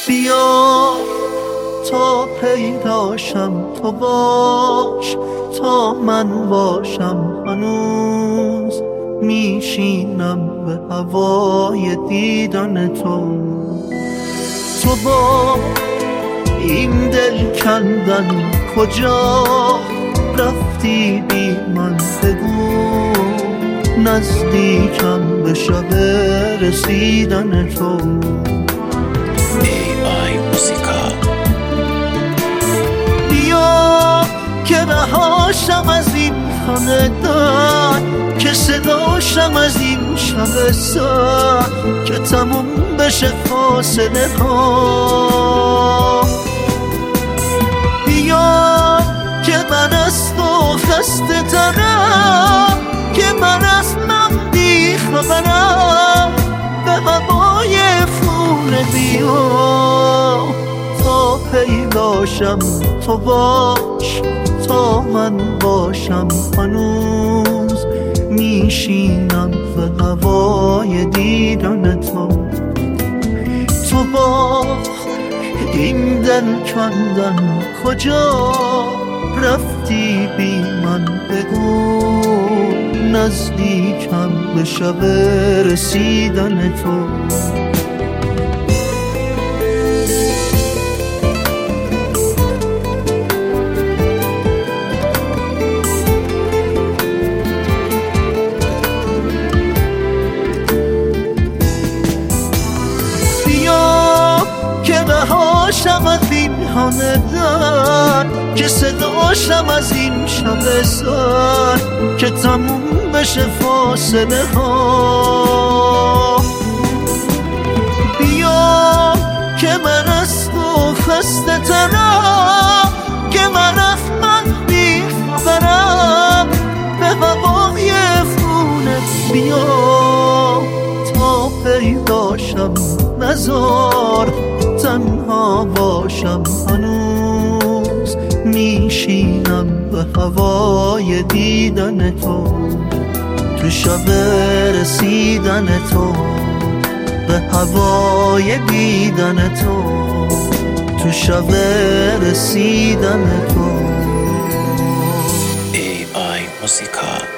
بیا تا پیداشم تو باش، تا من باشم هنوز میشینم به هوای دیدن تو. تو با این دل کندن کجا رفتی بی من بگو، نزدیکم به شب رسیدن تو. AI موسیقا. بیا که رهاشم از این خاندان، که صداشم از این شب سر، که تموم بشه فاصله ها. بیا که من از تو خسته ترم، که من از من بی خبرم، به هوای فونه بیا تا پیداشم تو باش، تا من باشم هنوز میشینم به هوای دیدن تو. تو با این دل کندن کجا رفتی بی من بگو، نزدیکم به شب رسیدن تو. رهاشم از این خاندان، که صداشم از این شب سر، که تموم بشه فاصله ها. بیا که من از تو خسته ترم، که من از من بی خبرم، به هوای فونت بیا تا پیداشم، نزار تنها باشم هنوز میشینم به هوای دیدن تو. تو شب رسیدن تو، به هوای دیدن تو، تو شب رسیدن تو. AI موسیقا.